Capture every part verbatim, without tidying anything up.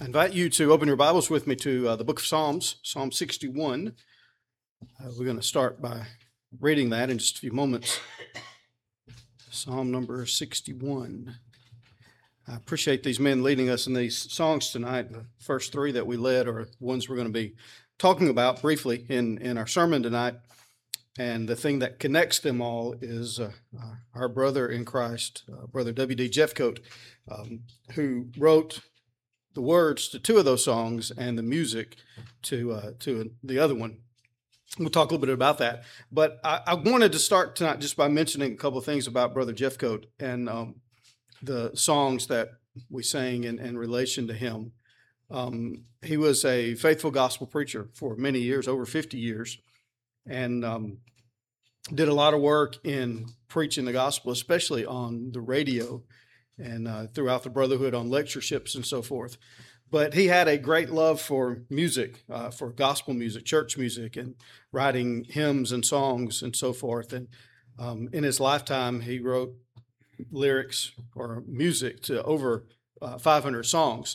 I invite you to open your Bibles with me to uh, the book of Psalms, Psalm sixty-one. Uh, we're going to start by reading that in just a few moments. Psalm number sixty-one. I appreciate these men leading us in these songs tonight. The first three that we led are ones we're going to be talking about briefly in, in our sermon tonight. And the thing that connects them all is uh, uh, our brother in Christ, uh, Brother W D Jeffcoat, um, who wrote the words to two of those songs and the music to uh, to the other one. We'll talk a little bit about that. But I, I wanted to start tonight just by mentioning a couple of things about Brother Jeffcoat and um, the songs that we sang in, in relation to him. Um, he was a faithful gospel preacher for many years, over fifty years, and um, did a lot of work in preaching the gospel, especially on the radio and uh, throughout the Brotherhood on lectureships and so forth. But he had a great love for music, uh, for gospel music, church music, and writing hymns and songs and so forth. And um, in his lifetime, he wrote lyrics or music to over uh, five hundred songs.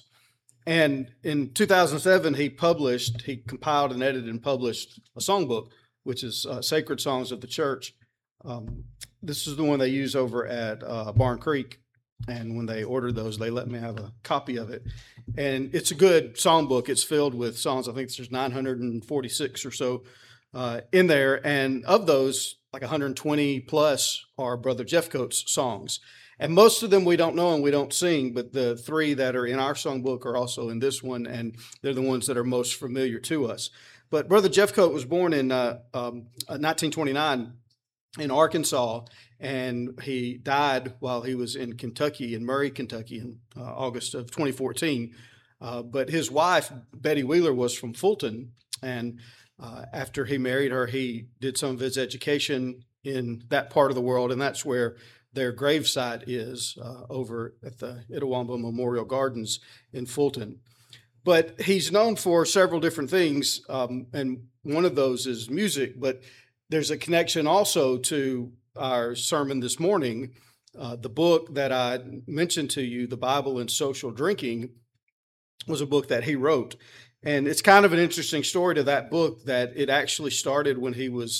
And in two thousand seven, he published, he compiled and edited and published a songbook, which is uh, Sacred Songs of the Church. Um, this is the one they use over at uh, Barn Creek. And when they ordered those, they let me have a copy of it. And it's a good songbook. It's filled with songs. I think there's nine hundred forty-six or so uh, in there. And of those, like one hundred twenty plus are Brother Jeffcoat's songs. And most of them we don't know and we don't sing, but the three that are in our songbook are also in this one, and they're the ones that are most familiar to us. But Brother Jeffcoat was born in uh, um, nineteen twenty-nine in Arkansas, and he died while he was in Kentucky, in Murray, Kentucky, in uh, August of twenty fourteen. Uh, but his wife, Betty Wheeler, was from Fulton, and uh, after he married her, he did some of his education in that part of the world, and that's where their gravesite is, uh, over at the Itawamba Memorial Gardens in Fulton. But he's known for several different things, um, and one of those is music, but there's a connection also to our sermon this morning. Uh, the book that I mentioned to you, The Bible and Social Drinking, was a book that he wrote. And it's kind of an interesting story to that book that it actually started when he was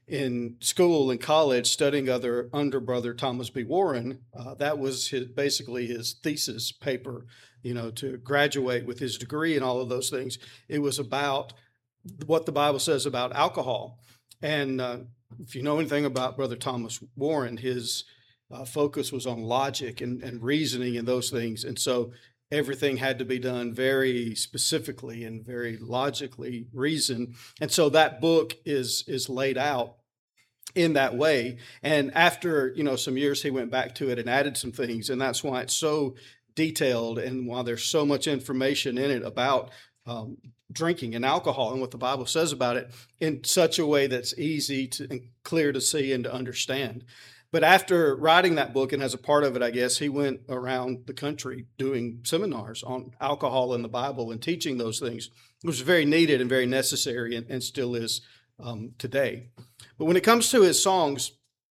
in school in college studying other under Brother Thomas B. Warren. Uh, that was his, basically his thesis paper, you know, to graduate with his degree and all of those things. It was about what the Bible says about alcohol. And uh, if you know anything about Brother Thomas Warren, his uh, focus was on logic and, and reasoning and those things. And so everything had to be done very specifically and very logically reasoned. And so that book is is laid out in that way. And after, you know, some years, he went back to it and added some things. And that's why it's so detailed and why there's so much information in it about um, drinking and alcohol and what the Bible says about it in such a way that's easy to, and clear to see and to understand. But after writing that book, and as a part of it, I guess, he went around the country doing seminars on alcohol and the Bible and teaching those things, which was very needed and very necessary and, and still is um, today. But when it comes to his songs,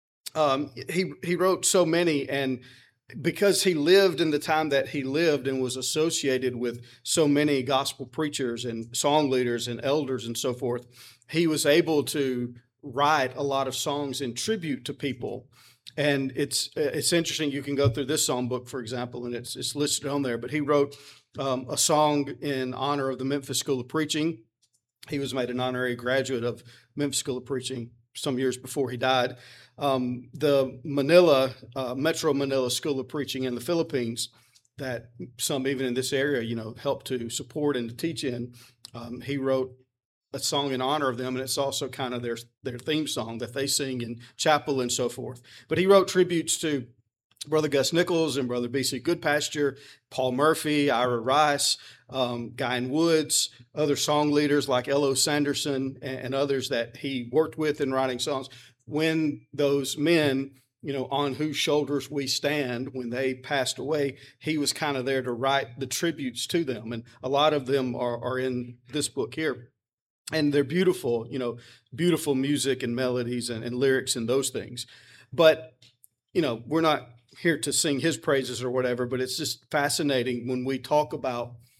um, he, he wrote so many, and because he lived in the time that he lived and was associated with so many gospel preachers and song leaders and elders and so forth, he was able to write a lot of songs in tribute to people. And it's it's interesting. You can go through this songbook, for example, and it's it's listed on there. But he wrote um, a song in honor of the Memphis School of Preaching. He was made an honorary graduate of Memphis School of Preaching some years before he died. Um, the Manila, uh, Metro Manila School of Preaching in the Philippines, that some even in this area, you know, helped to support and to teach in. Um, he wrote a song in honor of them, and it's also kind of their their theme song that they sing in chapel and so forth. But he wrote tributes to Brother Gus Nichols and Brother B C Goodpasture, Paul Murphy, Ira Rice, um, Guyan Woods, other song leaders like L O Sanderson and, and others that he worked with in writing songs. When those men, you know, on whose shoulders we stand, when they passed away, he was kind of there to write the tributes to them. And a lot of them are, are in this book here. And they're beautiful, you know, beautiful music and melodies and, and lyrics and those things. But, you know, we're not here to sing his praises or whatever, but it's just fascinating when we talk about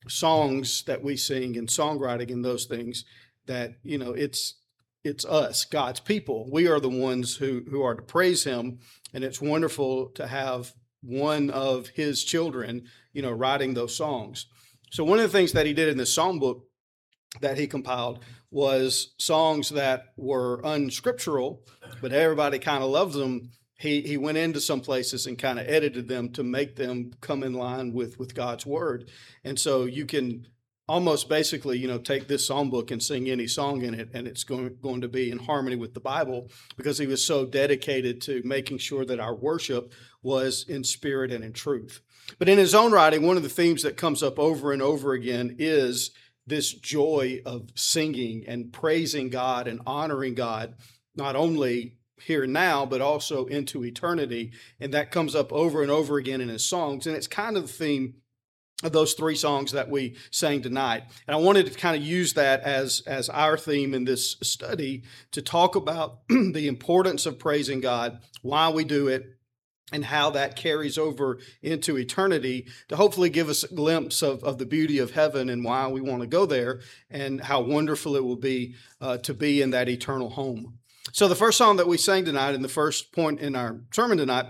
songs that we sing and songwriting and those things, that, you know, it's it's us, God's people. We are the ones who who are to praise him, and it's wonderful to have one of his children, you know, writing those songs. So one of the things that he did in this song book that he compiled was songs that were unscriptural, but everybody kind of loved them. He he went into some places and kind of edited them to make them come in line with, with God's word. And so you can almost basically, you know, take this songbook and sing any song in it, and it's going, going to be in harmony with the Bible, because he was so dedicated to making sure that our worship was in spirit and in truth. But in his own writing, one of the themes that comes up over and over again is this joy of singing and praising God and honoring God, not only here and now, but also into eternity. And that comes up over and over again in his songs. And it's kind of the theme of those three songs that we sang tonight. And I wanted to kind of use that as, as our theme in this study, to talk about the importance of praising God, why we do it, and how that carries over into eternity, to hopefully give us a glimpse of, of the beauty of heaven and why we want to go there, and how wonderful it will be uh, to be in that eternal home. So the first song that we sang tonight, and the first point in our sermon tonight,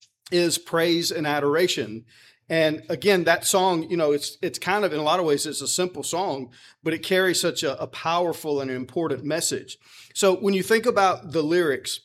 is Praise and Adoration. And again, that song, you know, it's it's kind of, in a lot of ways, it's a simple song, but it carries such a, a powerful and important message. So when you think about the lyrics,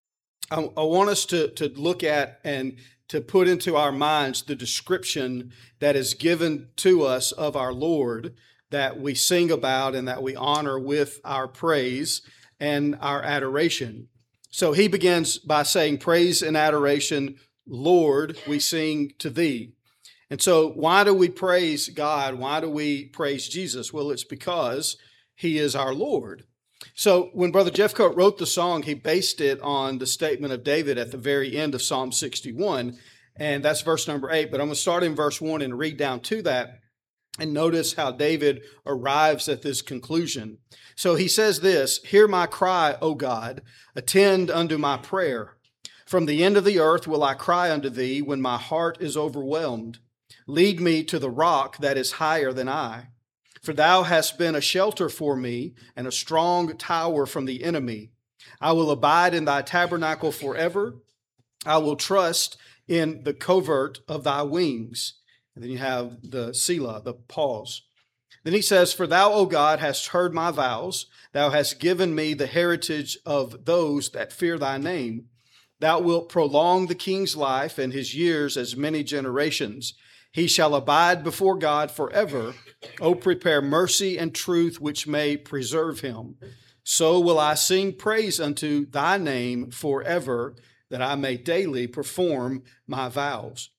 I, I want us to, to look at and to put into our minds the description that is given to us of our Lord, that we sing about and that we honor with our praise and our adoration. So he begins by saying, praise and adoration, Lord, we sing to thee. And so why do we praise God? Why do we praise Jesus? Well, it's because he is our Lord. So when Brother Jeffcoat wrote the song, he based it on the statement of David at the very end of Psalm sixty-one, and that's verse number eight. But I'm going to start in verse one and read down to that, and notice how David arrives at this conclusion. So he says this, hear my cry, O God, attend unto my prayer. From the end of the earth will I cry unto thee when my heart is overwhelmed. Lead me to the rock that is higher than I. For thou hast been a shelter for me and a strong tower from the enemy. I will abide in thy tabernacle forever. I will trust in the covert of thy wings. And then you have the Selah, the pause. Then he says, for thou, O God, hast heard my vows. Thou hast given me the heritage of those that fear thy name. Thou wilt prolong the king's life and his years as many generations. He shall abide before God forever. O prepare mercy and truth which may preserve him. So will I sing praise unto thy name forever, that I may daily perform my vows.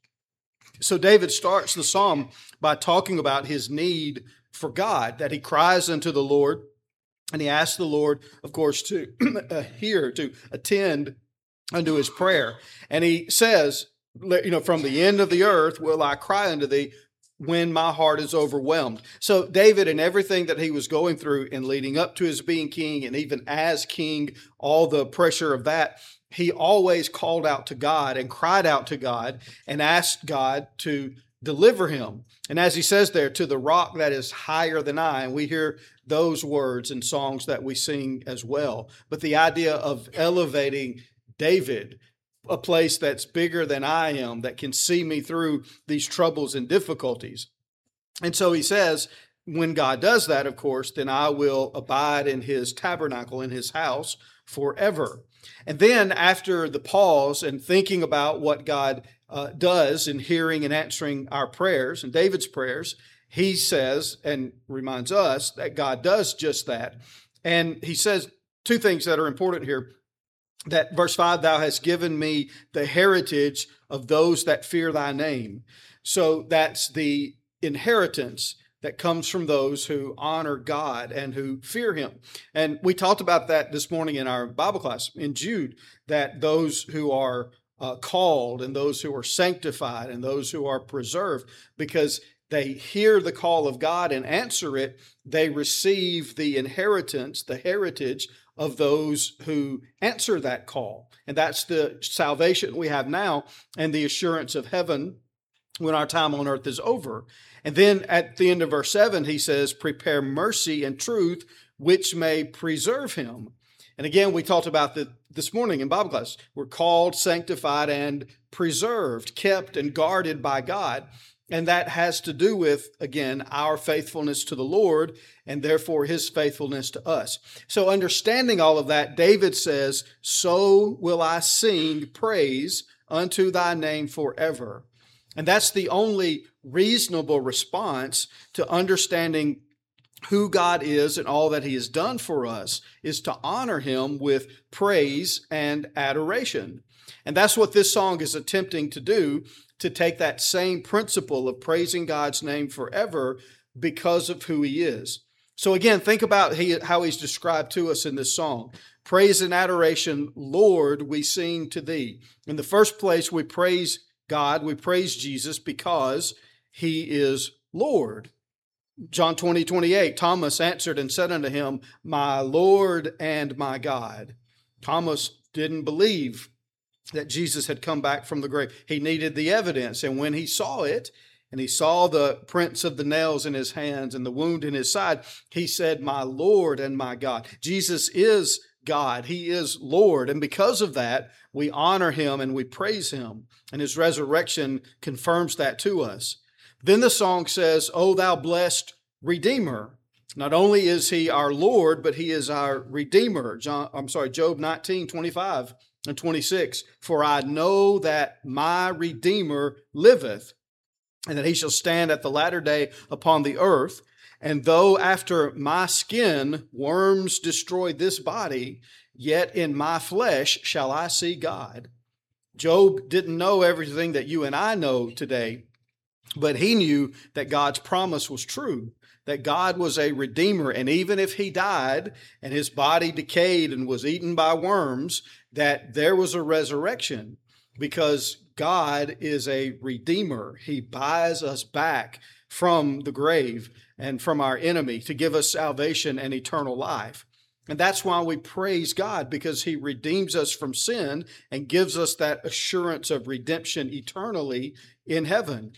So David starts the psalm by talking about his need for God, that he cries unto the Lord, and he asks the Lord, of course, to hear, to attend unto his prayer. And he says, you know, from the end of the earth will I cry unto thee when my heart is overwhelmed. So David, and everything that he was going through in leading up to his being king, and even as king, all the pressure of that, he always called out to God and cried out to God and asked God to deliver him. And as he says there, to the rock that is higher than I, and we hear those words in songs that we sing as well. But the idea of elevating David, a place that's bigger than I am, that can see me through these troubles and difficulties. And so he says, when God does that, of course, then I will abide in his tabernacle, in his house forever. And then after the pause and thinking about what God uh, does in hearing and answering our prayers and David's prayers, he says and reminds us that God does just that. And he says two things that are important here. That verse five, thou hast given me the heritage of those that fear thy name. So that's the inheritance that comes from those who honor God and who fear him. And we talked about that this morning in our Bible class in Jude, that those who are uh, called and those who are sanctified and those who are preserved, because they hear the call of God and answer it, they receive the inheritance, the heritage of those who answer that call. And that's the salvation we have now and the assurance of heaven when our time on earth is over. And then at the end of verse seven, he says, prepare mercy and truth, which may preserve him. And again, we talked about that this morning in Bible class. We're called, sanctified, and preserved, kept and guarded by God. And that has to do with, again, our faithfulness to the Lord and therefore his faithfulness to us. So understanding all of that, David says, so will I sing praise unto thy name forever. And that's the only reasonable response to understanding who God is and all that he has done for us, is to honor him with praise and adoration. And that's what this song is attempting to do, to take that same principle of praising God's name forever because of who he is. So again, think about he, how he's described to us in this song. Praise and adoration, Lord, we sing to thee. In the first place, we praise God, we praise Jesus because he is Lord. John twenty, twenty-eight, Thomas answered and said unto him, my Lord and my God. Thomas didn't believe that Jesus had come back from the grave. He needed the evidence. And when he saw it, and he saw the prints of the nails in his hands and the wound in his side, he said, my Lord and my God. Jesus is God. He is Lord. And because of that, we honor him and we praise him. And his resurrection confirms that to us. Then the song says, O thou blessed Redeemer. Not only is he our Lord, but he is our Redeemer. John, I'm sorry, Job nineteen, twenty-five and twenty-six. For I know that my Redeemer liveth, and that he shall stand at the latter day upon the earth. And though after my skin worms destroy this body, yet in my flesh shall I see God. Job didn't know everything that you and I know today, but he knew that God's promise was true, that God was a redeemer. And even if he died and his body decayed and was eaten by worms, that there was a resurrection, because God is a redeemer. He buys us back from the grave and from our enemy to give us salvation and eternal life. And that's why we praise God, because he redeems us from sin and gives us that assurance of redemption eternally in heaven.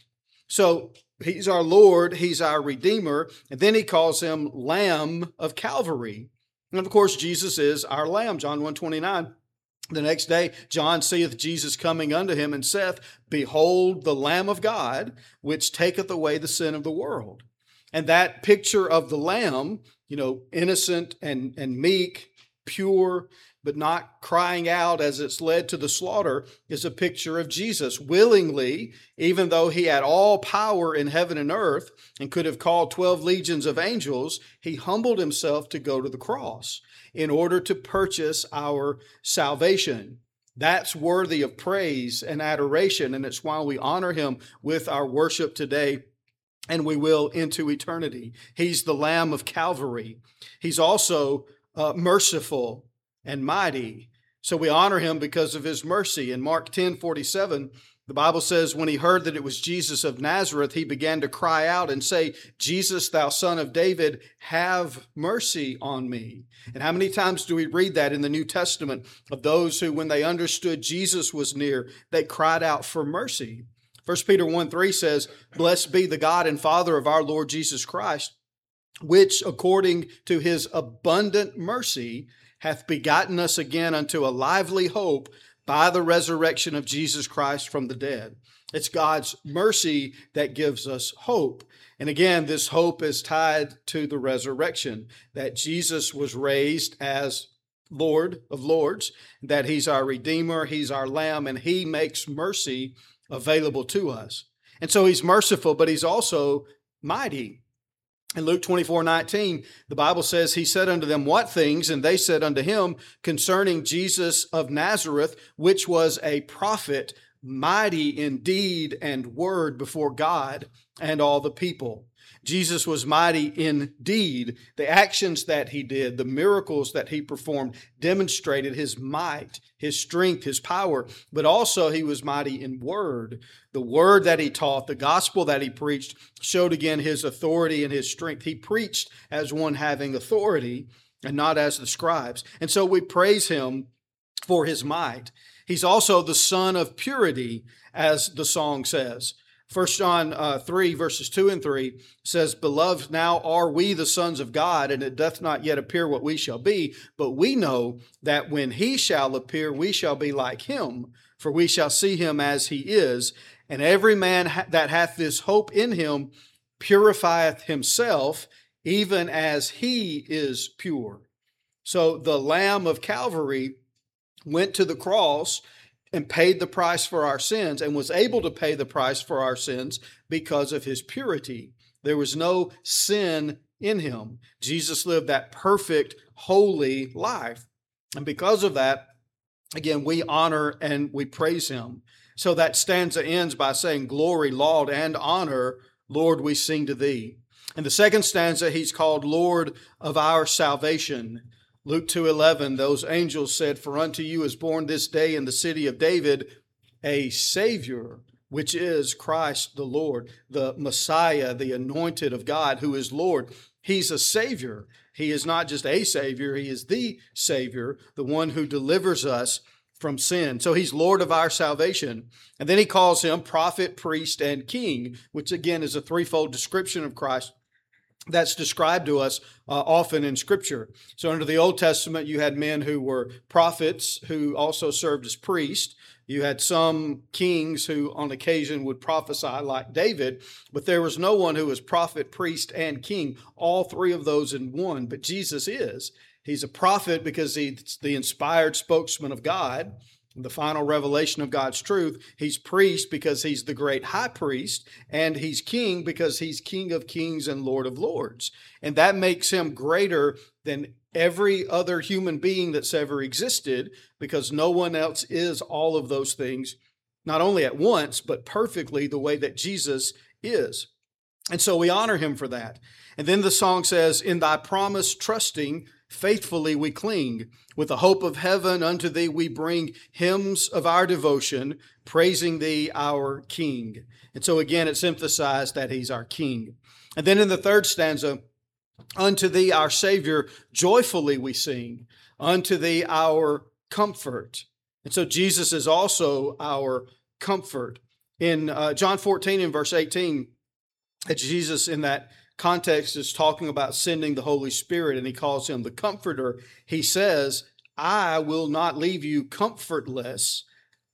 So he's our Lord, he's our Redeemer, and then he calls him Lamb of Calvary. And of course, Jesus is our Lamb, John one twenty-nine. The next day, John seeth Jesus coming unto him, and saith, behold, the Lamb of God, which taketh away the sin of the world. And that picture of the Lamb, you know, innocent and, and meek, pure, but not crying out as it's led to the slaughter, is a picture of Jesus willingly, even though he had all power in heaven and earth and could have called twelve legions of angels, he humbled himself to go to the cross in order to purchase our salvation. That's worthy of praise and adoration, and it's why we honor him with our worship today, and we will into eternity. He's the Lamb of Calvary. He's also uh, merciful and mighty. So we honor him because of his mercy. In Mark ten forty-seven, the Bible says, when he heard that it was Jesus of Nazareth, he began to cry out and say, Jesus, thou son of David, have mercy on me. And how many times do we read that in the New Testament of those who, when they understood Jesus was near, they cried out for mercy? First Peter one three says, blessed be the God and Father of our Lord Jesus Christ, which according to his abundant mercy hath begotten us again unto a lively hope by the resurrection of Jesus Christ from the dead. It's God's mercy that gives us hope. And again, this hope is tied to the resurrection, that Jesus was raised as Lord of Lords, that he's our Redeemer, he's our Lamb, and he makes mercy available to us. And so he's merciful, but he's also mighty. In Luke twenty-four nineteen, the Bible says, he said unto them, what things? And they said unto him, concerning Jesus of Nazareth, which was a prophet, mighty in deed and word before God and all the people. Jesus was mighty in deed. The actions that he did, the miracles that he performed, demonstrated his might, his strength, his power, but also he was mighty in word. The word that he taught, the gospel that he preached, showed again his authority and his strength. He preached as one having authority and not as the scribes. And so we praise him for his might. He's also the Son of purity, as the song says. First John uh, three, verses two and three says, Beloved, now are we the sons of God, and it doth not yet appear what we shall be, but we know that when he shall appear, we shall be like him, for we shall see him as he is. And every man ha- that hath this hope in him purifieth himself, even as he is pure. So the Lamb of Calvary went to the cross and paid the price for our sins, and was able to pay the price for our sins because of his purity. There was no sin in him. Jesus lived that perfect, holy life. And because of that, again, we honor and we praise him. So that stanza ends by saying, Glory, laud, and honor, Lord, we sing to thee. In the second stanza, he's called Lord of our salvation. Luke two eleven, those angels said, For unto you is born this day in the city of David a Savior, which is Christ the Lord, the Messiah, the anointed of God, who is Lord. He's a Savior. He is not just a Savior, he is the Savior, the one who delivers us from sin. So he's Lord of our salvation. And then he calls him prophet, priest, and king, which again is a threefold description of Christ that's described to us uh, often in Scripture. So under the Old Testament, you had men who were prophets who also served as priests. You had some kings who on occasion would prophesy like David, but there was no one who was prophet, priest, and king, all three of those in one. But Jesus is. He's a prophet because he's the inspired spokesman of God, the final revelation of God's truth. He's priest because he's the great high priest, and he's king because he's King of kings and Lord of lords. And that makes him greater than every other human being that's ever existed, because no one else is all of those things, not only at once, but perfectly the way that Jesus is. And so we honor him for that. And then the song says, In thy promise trusting, faithfully we cling. With the hope of heaven unto thee we bring hymns of our devotion, praising thee our King. And so again, it's emphasized that he's our King. And then in the third stanza, unto thee our Savior joyfully we sing, unto thee our comfort. And so Jesus is also our comfort. In uh, John fourteen and verse eighteen, Jesus in that context is talking about sending the Holy Spirit, and he calls him the Comforter. He says, I will not leave you comfortless.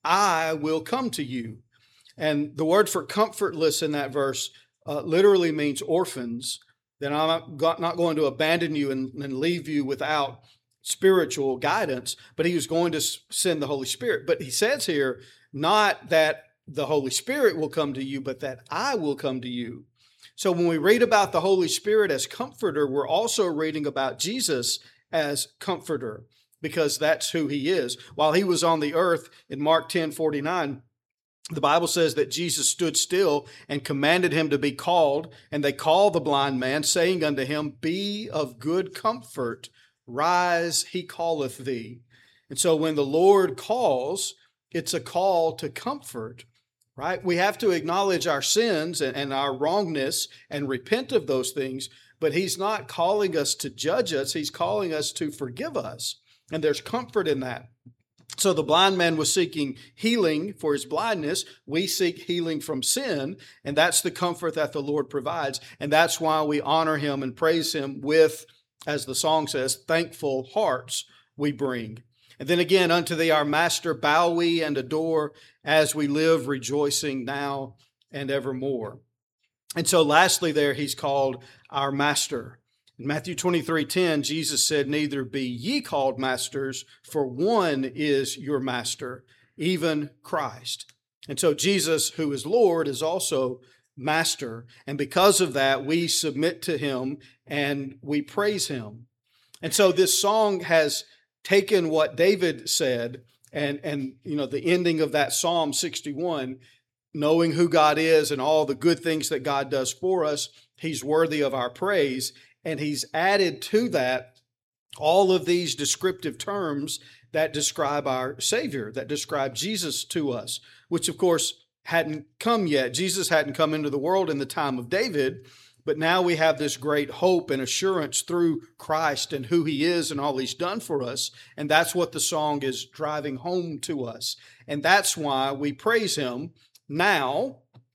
I will come to you. And the word for comfortless in that verse uh, literally means orphans, that I'm not going to abandon you and, and leave you without spiritual guidance, but he was going to send the Holy Spirit. But he says here, not that the Holy Spirit will come to you, but that I will come to you. So when we read about the Holy Spirit as comforter, we're also reading about Jesus as comforter, because that's who he is. While he was on the earth in Mark ten forty-nine, the Bible says that Jesus stood still and commanded him to be called, and they called the blind man, saying unto him, Be of good comfort, rise, he calleth thee. And so when the Lord calls, it's a call to comfort. Right? We have to acknowledge our sins and, and our wrongness and repent of those things, but he's not calling us to judge us. He's calling us to forgive us. And there's comfort in that. So the blind man was seeking healing for his blindness. We seek healing from sin, and that's the comfort that the Lord provides. And that's why we honor him and praise him with, as the song says, thankful hearts we bring. And then again, unto thee our Master bow we and adore, as we live rejoicing now and evermore. And so lastly there, he's called our Master. In Matthew twenty-three ten, Jesus said, Neither be ye called masters, for one is your master, even Christ. And so Jesus, who is Lord, is also Master. And because of that, we submit to him and we praise him. And so this song has taken what David said and, and you know, the ending of that Psalm sixty-one, knowing who God is and all the good things that God does for us, he's worthy of our praise. And he's added to that all of these descriptive terms that describe our Savior, that describe Jesus to us, which of course hadn't come yet. Jesus hadn't come into the world in the time of David, but now we have this great hope and assurance through Christ and who he is and all he's done for us. And that's what the song is driving home to us. And that's why we praise him now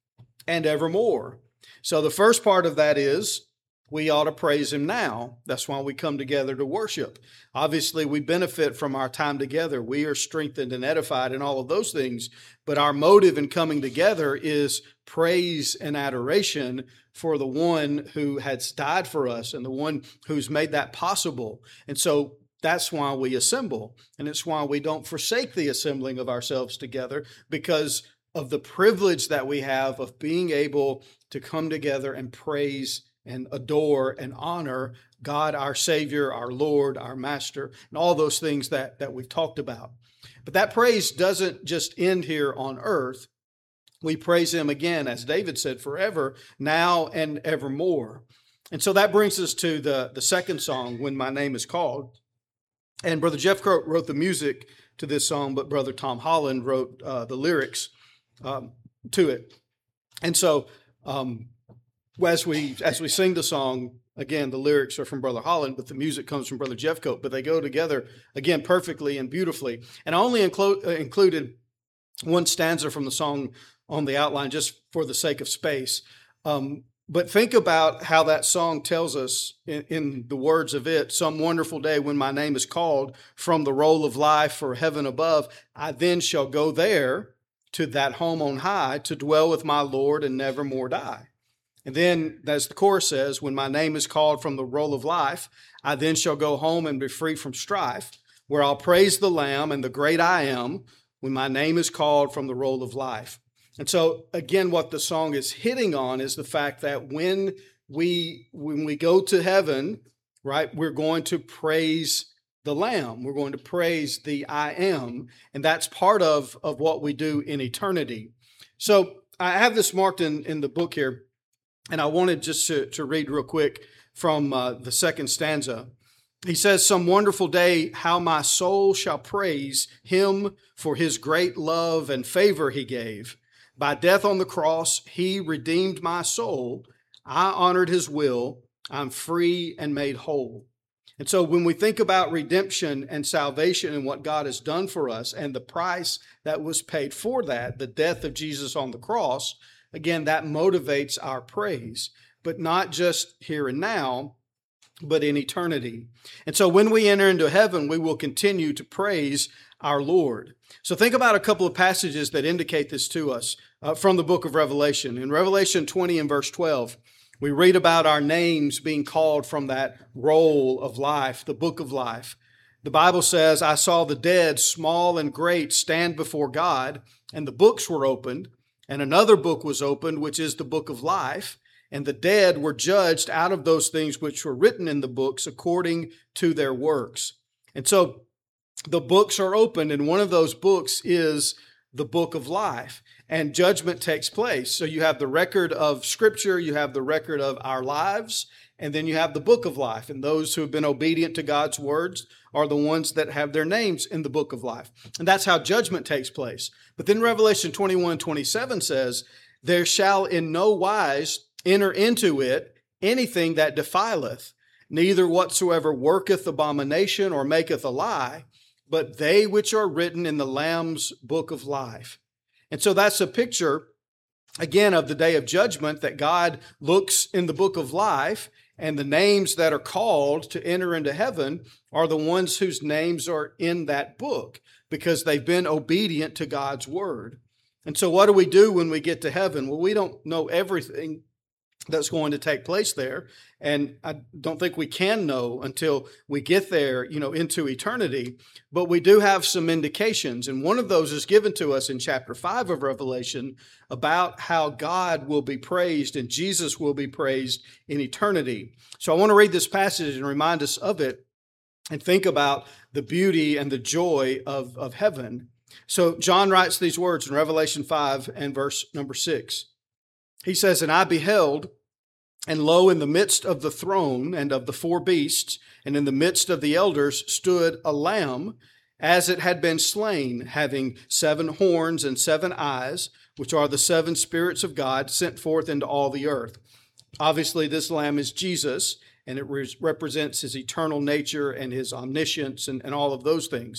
and evermore. So the first part of that is we ought to praise him now. That's why we come together to worship. Obviously, we benefit from our time together. We are strengthened and edified and all of those things. But our motive in coming together is praise and adoration for the one who has died for us and the one who's made that possible. And so that's why we assemble. And it's why we don't forsake the assembling of ourselves together, because of the privilege that we have of being able to come together and praise and adore and honor God, our Savior, our Lord, our Master, and all those things that, that we've talked about. But that praise doesn't just end here on earth. We praise him again, as David said, forever, now and evermore. And so that brings us to the, the second song, When My Name Is Called. And Brother Jeff Croak wrote the music to this song, but Brother Tom Holland wrote uh, the lyrics um, to it. And so um, as we as we sing the song, again, the lyrics are from Brother Holland, but the music comes from Brother Jeff Coat. But they go together, again, perfectly and beautifully. And I only inclu- uh, included one stanza from the song on the outline just for the sake of space. Um, but think about how that song tells us in, in the words of it, some wonderful day when my name is called from the roll of life for heaven above, I then shall go there to that home on high to dwell with my Lord and never more die. And then, as the chorus says, when my name is called from the roll of life, I then shall go home and be free from strife, where I'll praise the Lamb and the great I am, when my name is called from the roll of life. And so, again, what the song is hitting on is the fact that when we when we go to heaven, right, we're going to praise the Lamb. We're going to praise the I am, and that's part of, of what we do in eternity. So I have this marked in, in the book here. And I wanted just to, to read real quick from uh, the second stanza. He says, some wonderful day, how my soul shall praise him for his great love and favor he gave. By death on the cross, he redeemed my soul. I honored his will. I'm free and made whole. And so when we think about redemption and salvation and what God has done for us and the price that was paid for that, the death of Jesus on the cross, again, that motivates our praise, but not just here and now, but in eternity. And so when we enter into heaven, we will continue to praise our Lord. So think about a couple of passages that indicate this to us uh, from the book of Revelation. In Revelation twenty and verse twelve, we read about our names being called from that roll of life, the book of life. The Bible says, I saw the dead, small and great, stand before God, and the books were opened. And another book was opened, which is the book of life. And the dead were judged out of those things which were written in the books according to their works. And so the books are opened, and one of those books is the book of life. And judgment takes place. So you have the record of Scripture, you have the record of our lives, and then you have the book of life. And those who have been obedient to God's words are the ones that have their names in the book of life. And that's how judgment takes place. But then Revelation twenty-one twenty-seven says, there shall in no wise enter into it anything that defileth, neither whatsoever worketh abomination or maketh a lie, but they which are written in the Lamb's book of life. And so that's a picture, again, of the day of judgment, that God looks in the book of life, and the names that are called to enter into heaven are the ones whose names are in that book because they've been obedient to God's word. And so what do we do when we get to heaven? Well, we don't know everything that's going to take place there. And I don't think we can know until we get there, you know, into eternity. But we do have some indications. And one of those is given to us in chapter five of Revelation about how God will be praised and Jesus will be praised in eternity. So I want to read this passage and remind us of it and think about the beauty and the joy of, of heaven. So John writes these words in Revelation five and verse number six. He says, and I beheld, and lo, in the midst of the throne and of the four beasts, and in the midst of the elders, stood a lamb, as it had been slain, having seven horns and seven eyes, which are the seven spirits of God sent forth into all the earth. Obviously, this lamb is Jesus, and it re- represents his eternal nature and his omniscience and, and all of those things.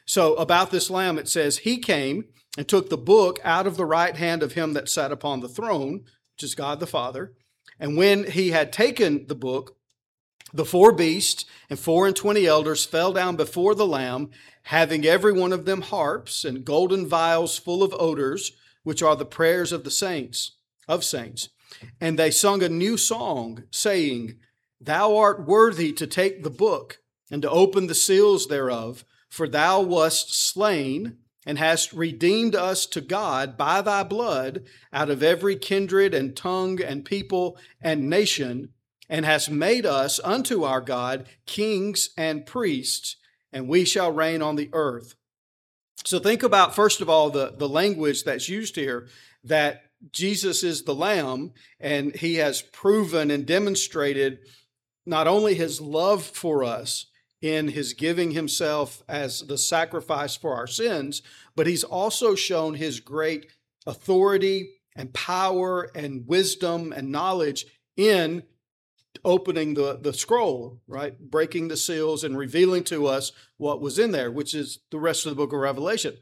So about this Lamb, it says, he came and took the book out of the right hand of him that sat upon the throne, which is God the Father. And when he had taken the book, the four beasts and four and twenty elders fell down before the Lamb, having every one of them harps and golden vials full of odors, which are the prayers of the saints, of saints. And they sung a new song, saying, Thou art worthy to take the book and to open the seals thereof, for thou wast slain and hast redeemed us to God by thy blood out of every kindred and tongue and people and nation, and hast made us unto our God kings and priests, and we shall reign on the earth. So think about, first of all, the, the language that's used here, that Jesus is the Lamb, and he has proven and demonstrated not only his love for us in his giving himself as the sacrifice for our sins, but he's also shown his great authority and power and wisdom and knowledge in opening the, the scroll, right? Breaking the seals and revealing to us what was in there, which is the rest of the book of Revelation.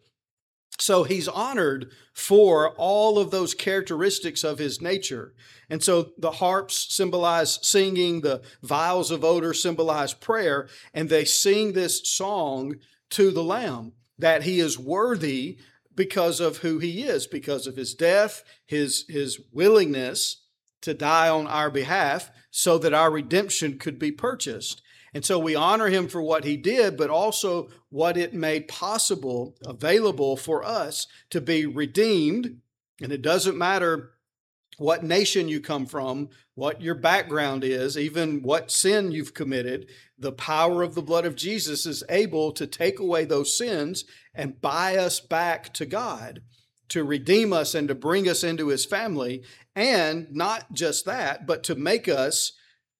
So he's honored for all of those characteristics of his nature. And so the harps symbolize singing, the vials of odor symbolize prayer, and they sing this song to the Lamb, that he is worthy because of who he is, because of his death, his, his willingness to die on our behalf so that our redemption could be purchased. And so we honor him for what he did, but also what it made possible, available for us to be redeemed. And it doesn't matter what nation you come from, what your background is, even what sin you've committed. The power of the blood of Jesus is able to take away those sins and buy us back to God, to redeem us and to bring us into his family. And not just that, but to make us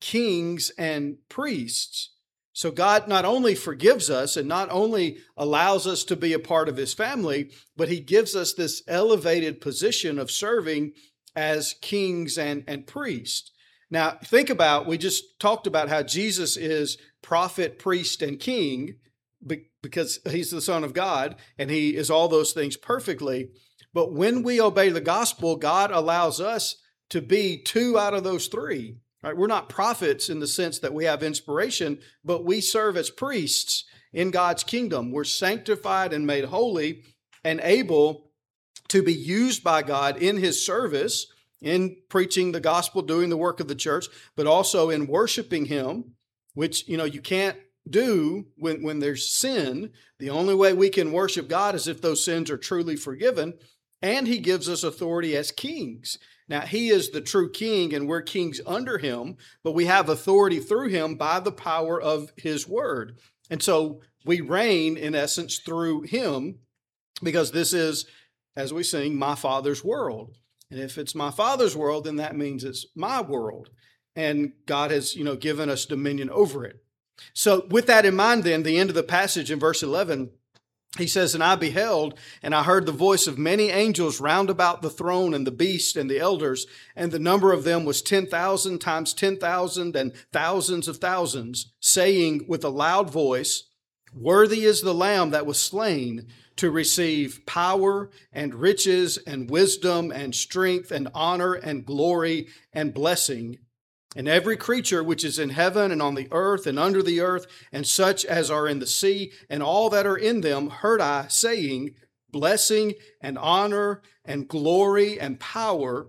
kings and priests. So God not only forgives us and not only allows us to be a part of his family, but he gives us this elevated position of serving as kings and, and priests. Now, think about, we just talked about how Jesus is prophet, priest, and king because he's the Son of God and he is all those things perfectly. But when we obey the gospel, God allows us to be two out of those three. Right? We're not prophets in the sense that we have inspiration, but we serve as priests in God's kingdom. We're sanctified and made holy and able to be used by God in his service, in preaching the gospel, doing the work of the church, but also in worshiping him, which, you know, you can't do when, when there's sin. The only way we can worship God is if those sins are truly forgiven. And he gives us authority as kings. Now, he is the true king and we're kings under him, but we have authority through him by the power of his word. And so we reign, in essence, through him because this is, as we sing, my Father's world. And if it's my Father's world, then that means it's my world. And God has, you know, given us dominion over it. So with that in mind, then, the end of the passage in verse eleven, he says, And I beheld, and I heard the voice of many angels round about the throne and the beast and the elders, and the number of them was ten thousand times ten thousand and thousands of thousands, saying with a loud voice, Worthy is the Lamb that was slain to receive power and riches and wisdom and strength and honor and glory and blessing. And every creature which is in heaven and on the earth and under the earth, and such as are in the sea, and all that are in them, heard I saying, Blessing and honor and glory and power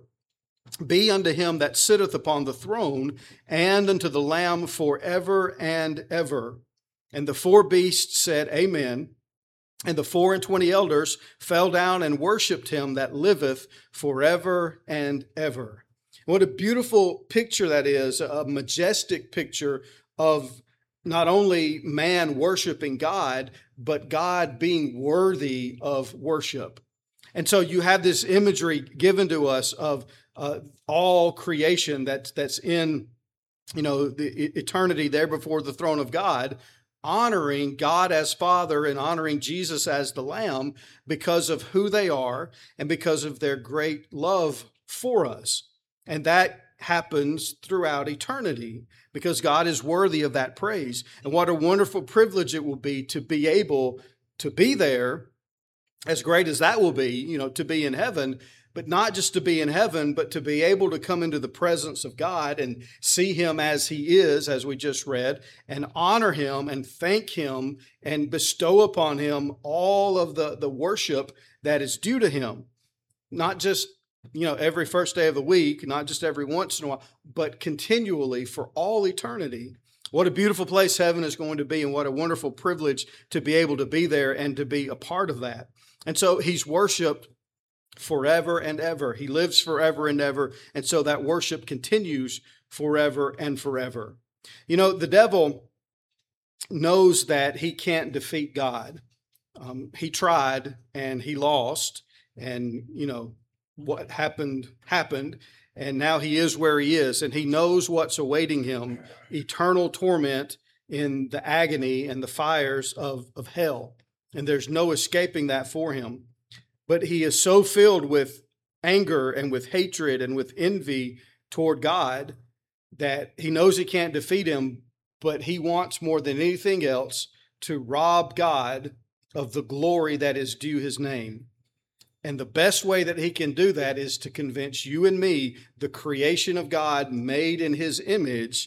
be unto him that sitteth upon the throne, and unto the Lamb forever and ever. And the four beasts said, Amen. And the four and twenty elders fell down and worshipped him that liveth forever and ever. What a beautiful picture that is, a majestic picture of not only man worshiping God, but God being worthy of worship. And so you have this imagery given to us of uh, all creation that's, that's in, you know, the eternity there before the throne of God, honoring God as Father and honoring Jesus as the Lamb because of who they are and because of their great love for us. And that happens throughout eternity because God is worthy of that praise. And what a wonderful privilege it will be to be able to be there, as great as that will be, you know, to be in heaven, but not just to be in heaven, but to be able to come into the presence of God and see him as he is, as we just read, and honor him and thank him and bestow upon him all of the, the worship that is due to him. Not just, you know, every first day of the week, not just every once in a while, but continually for all eternity. What a beautiful place heaven is going to be, and what a wonderful privilege to be able to be there and to be a part of that. And so he's worshiped forever and ever. He lives forever and ever. And so that worship continues forever and forever. You know, the devil knows that he can't defeat God. Um, he tried and he lost. And, you know, what happened, happened. And now he is where he is. And he knows what's awaiting him, eternal torment in the agony and the fires of, of hell. And there's no escaping that for him. But he is so filled with anger and with hatred and with envy toward God that he knows he can't defeat him, but he wants more than anything else to rob God of the glory that is due his name. And the best way that he can do that is to convince you and me, the creation of God made in his image,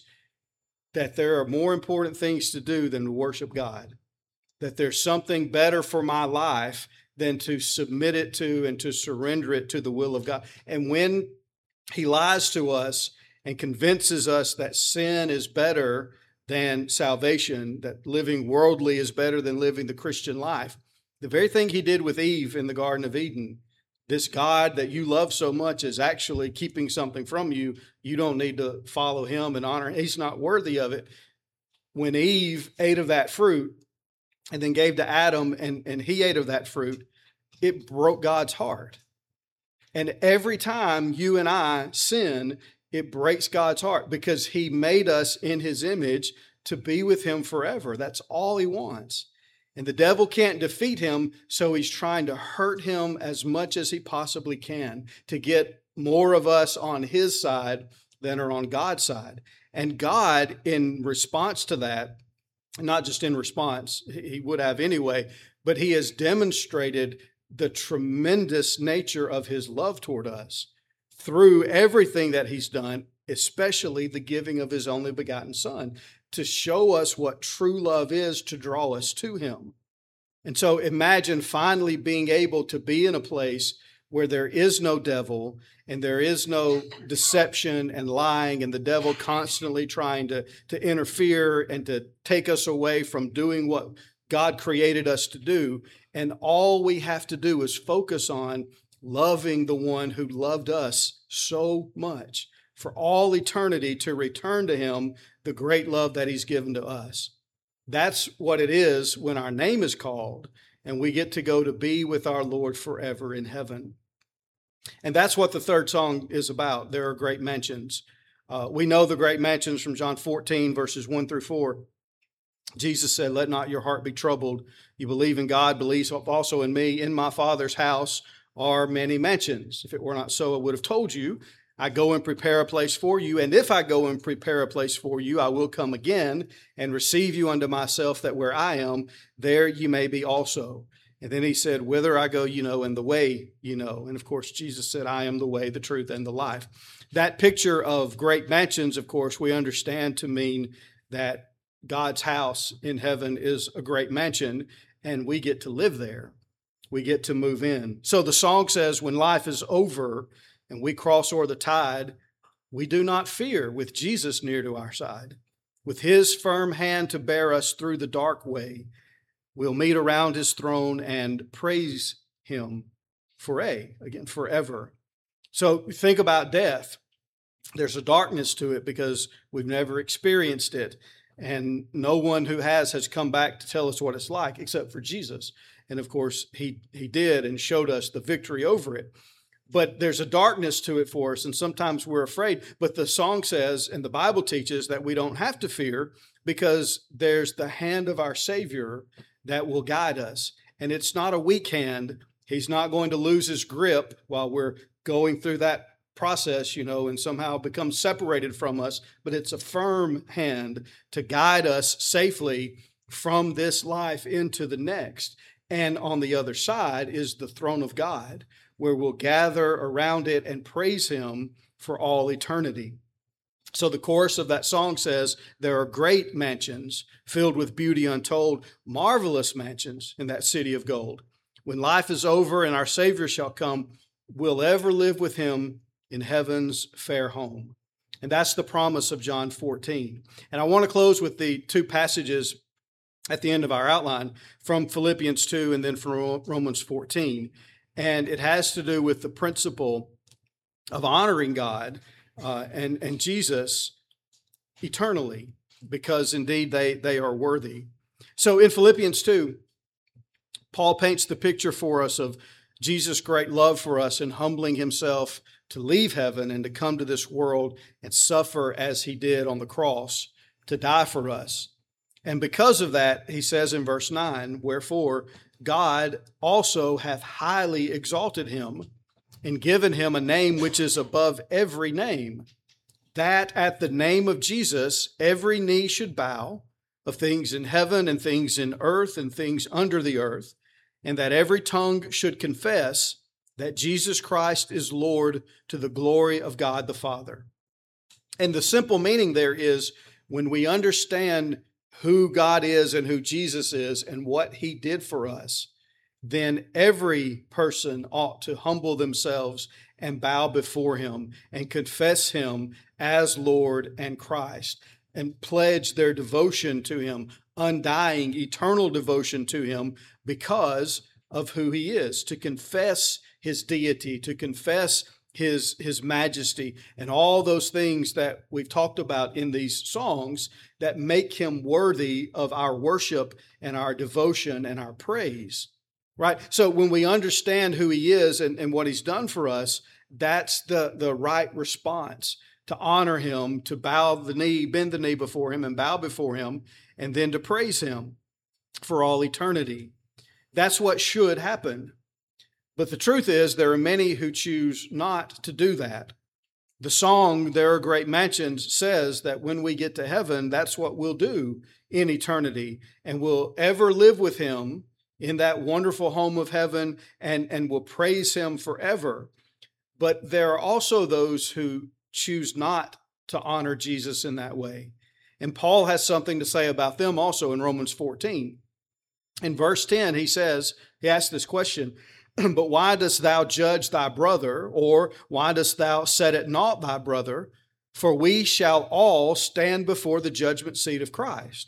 that there are more important things to do than to worship God. That there's something better for my life than to submit it to and to surrender it to the will of God. And when he lies to us and convinces us that sin is better than salvation, that living worldly is better than living the Christian life, the very thing he did with Eve in the Garden of Eden, this God that you love so much is actually keeping something from you. You don't need to follow him and honor him. He's not worthy of it. When Eve ate of that fruit, and then gave to Adam, and, and he ate of that fruit, it broke God's heart. And every time you and I sin, it breaks God's heart because he made us in his image to be with him forever. That's all he wants. And the devil can't defeat him, so he's trying to hurt him as much as he possibly can to get more of us on his side than are on God's side. And God, in response to that, not just in response, he would have anyway, but he has demonstrated the tremendous nature of his love toward us through everything that he's done, especially the giving of his only begotten Son, to show us what true love is, to draw us to him. And so imagine finally being able to be in a place where there is no devil and there is no deception and lying and the devil constantly trying to, to interfere and to take us away from doing what God created us to do. And all we have to do is focus on loving the one who loved us so much for all eternity, to return to him the great love that he's given to us. That's what it is when our name is called and we get to go to be with our Lord forever in heaven. And that's what the third song is about. There are great mentions. Uh, we know the great mentions from John fourteen, verses one through four. Jesus said, "Let not your heart be troubled. You believe in God, believe also in me. In my Father's house are many mansions. If it were not so, I would have told you. I go and prepare a place for you. And if I go and prepare a place for you, I will come again and receive you unto myself, that where I am, there you may be also." And then he said, "Whither I go, you know, and the way you know." And of course, Jesus said, "I am the way, the truth, and the life." That picture of great mansions, of course, we understand to mean that God's house in heaven is a great mansion, and we get to live there. We get to move in. So the song says, when life is over and we cross o'er the tide, we do not fear, with Jesus near to our side. With his firm hand to bear us through the dark way, we'll meet around his throne and praise him for a, again, forever. So think about death. There's a darkness to it because we've never experienced it. And no one who has has come back to tell us what it's like except for Jesus. And of course, he, he did and showed us the victory over it. But there's a darkness to it for us, and sometimes we're afraid. But the song says, and the Bible teaches, that we don't have to fear because there's the hand of our Savior that will guide us. And it's not a weak hand. He's not going to lose his grip while we're going through that process, you know, and somehow become separated from us. But it's a firm hand to guide us safely from this life into the next. And on the other side is the throne of God, where we'll gather around it and praise him for all eternity. So the chorus of that song says, there are great mansions filled with beauty untold, marvelous mansions in that city of gold. When life is over and our Savior shall come, we'll ever live with him in heaven's fair home. And that's the promise of John fourteen. And I want to close with the two passages at the end of our outline from Philippians two and then from Romans fourteen. And it has to do with the principle of honoring God uh, and, and Jesus eternally, because indeed they, they are worthy. So in Philippians two, Paul paints the picture for us of Jesus' great love for us in humbling himself to leave heaven and to come to this world and suffer as he did on the cross to die for us. And because of that, he says in verse nine, wherefore God also hath highly exalted him and given him a name which is above every name, that at the name of Jesus every knee should bow, of things in heaven and things in earth and things under the earth, and that every tongue should confess that Jesus Christ is Lord, to the glory of God the Father. And the simple meaning there is, when we understand who God is and who Jesus is and what he did for us, then every person ought to humble themselves and bow before him and confess him as Lord and Christ and pledge their devotion to him, undying, eternal devotion to him because of who he is, to confess his deity, to confess his, his majesty, and all those things that we've talked about in these songs that make him worthy of our worship and our devotion and our praise, right? So when we understand who he is and, and what he's done for us, that's the, the right response, to honor him, to bow the knee, bend the knee before him and bow before him, and then to praise him for all eternity. That's what should happen. But the truth is, there are many who choose not to do that. The song, There Are Great Mansions, says that when we get to heaven, that's what we'll do in eternity, and we'll ever live with him in that wonderful home of heaven, and, and will praise him forever. But there are also those who choose not to honor Jesus in that way. And Paul has something to say about them also in Romans fourteen. In verse ten, he says, he asks this question, but why dost thou judge thy brother, or why dost thou set at naught thy brother? For we shall all stand before the judgment seat of Christ.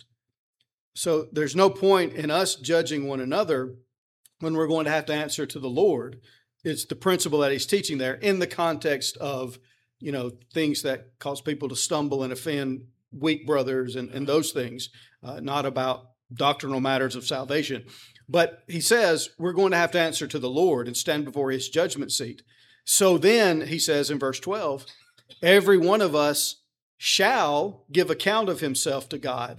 So there's no point in us judging one another when we're going to have to answer to the Lord. It's the principle that he's teaching there in the context of, you know, things that cause people to stumble and offend weak brothers and, and those things, uh, not about doctrinal matters of salvation. But he says we're going to have to answer to the Lord and stand before his judgment seat. So then, he says in verse twelve, every one of us shall give account of himself to God.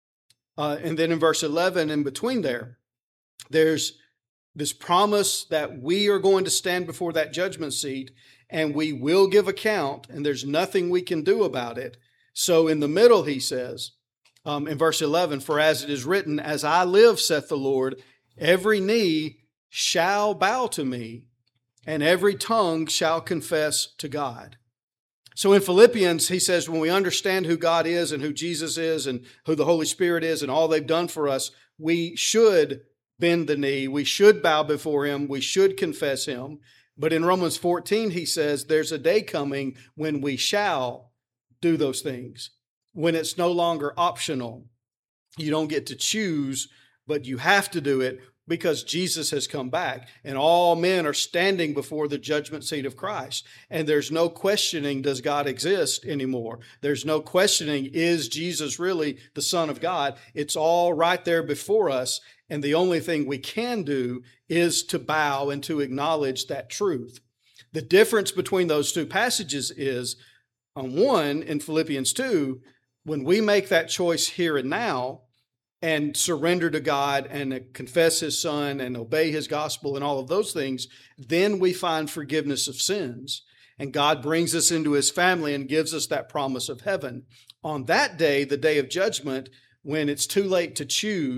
Uh, and then in verse eleven, in between there, there's this promise that we are going to stand before that judgment seat and we will give account, and there's nothing we can do about it. So in the middle, he says, um, in verse eleven, for as it is written, as I live, saith the Lord, every knee shall bow to me, and every tongue shall confess to God. So in Philippians, he says, when we understand who God is and who Jesus is and who the Holy Spirit is and all they've done for us, we should bend the knee. We should bow before him. We should confess him. But in Romans fourteen, he says, there's a day coming when we shall do those things, when it's no longer optional. You don't get to choose, but you have to do it because Jesus has come back and all men are standing before the judgment seat of Christ. And there's no questioning, does God exist anymore? There's no questioning, is Jesus really the Son of God? It's all right there before us. And the only thing we can do is to bow and to acknowledge that truth. The difference between those two passages is, on one, in Philippians two, when we make that choice here and now and surrender to God and confess his Son and obey his gospel and all of those things, then we find forgiveness of sins. And God brings us into his family and gives us that promise of heaven. On that day, the day of judgment, when it's too late to choose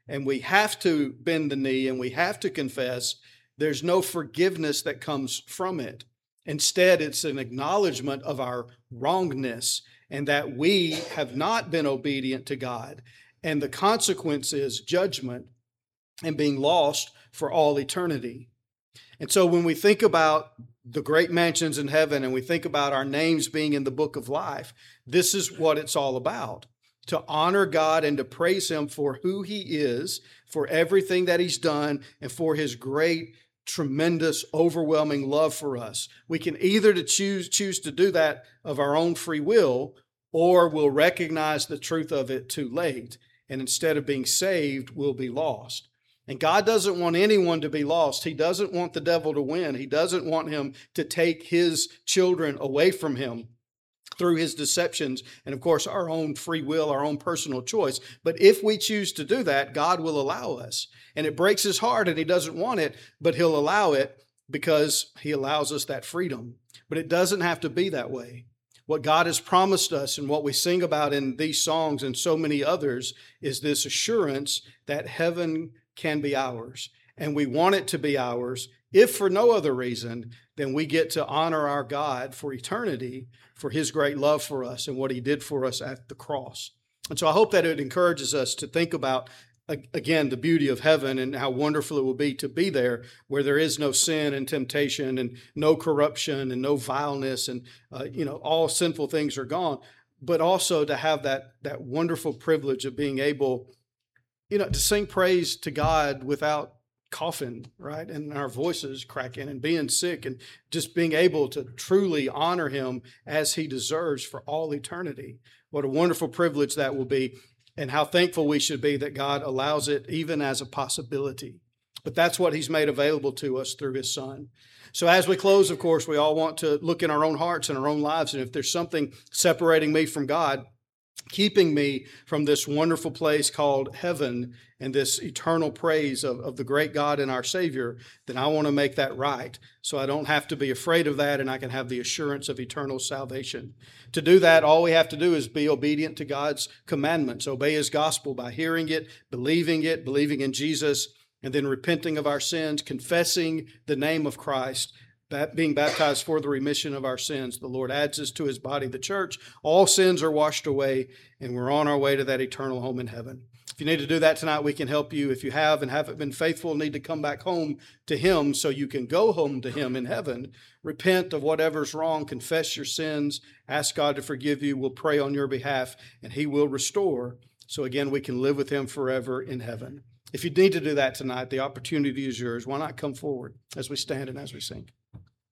and we have to bend the knee and we have to confess, there's no forgiveness that comes from it. Instead, it's an acknowledgement of our wrongness and that we have not been obedient to God. And the consequence is judgment and being lost for all eternity. And so when we think about the great mansions in heaven and we think about our names being in the book of life, this is what it's all about. To honor God and to praise Him for who He is, for everything that He's done, and for His great, tremendous, overwhelming love for us. We can either to choose, choose to do that of our own free will, or we'll recognize the truth of it too late. And instead of being saved, we'll be lost. And God doesn't want anyone to be lost. He doesn't want the devil to win. He doesn't want him to take His children away from Him through his deceptions and, of course, our own free will, our own personal choice. But if we choose to do that, God will allow us. And it breaks His heart and He doesn't want it, but He'll allow it because He allows us that freedom. But it doesn't have to be that way. What God has promised us and what we sing about in these songs and so many others is this assurance that heaven can be ours. And we want it to be ours, if for no other reason than we get to honor our God for eternity, for His great love for us and what He did for us at the cross. And so I hope that it encourages us to think about, again, the beauty of heaven and how wonderful it will be to be there where there is no sin and temptation and no corruption and no vileness and, uh, you know, all sinful things are gone, but also to have that, that wonderful privilege of being able, you know, to sing praise to God without coughing, right? And our voices cracking and being sick and just being able to truly honor Him as He deserves for all eternity. What a wonderful privilege that will be, and how thankful we should be that God allows it even as a possibility. But that's what He's made available to us through His Son. So as we close, of course, we all want to look in our own hearts and our own lives. And if there's something separating me from God, keeping me from this wonderful place called heaven and this eternal praise of, of the great God and our Savior, then I want to make that right so I don't have to be afraid of that and I can have the assurance of eternal salvation. To do that, all we have to do is be obedient to God's commandments, obey His gospel by hearing it, believing it, believing in Jesus, and then repenting of our sins, confessing the name of Christ, being baptized for the remission of our sins. The Lord adds us to His body, the church. All sins are washed away, and we're on our way to that eternal home in heaven. If you need to do that tonight, we can help you. If you have and haven't been faithful, need to come back home to Him so you can go home to Him in heaven. Repent of whatever's wrong, confess your sins, ask God to forgive you. We'll pray on your behalf, and He will restore. So again, we can live with Him forever in heaven. If you need to do that tonight, the opportunity is yours. Why not come forward as we stand and as we sing?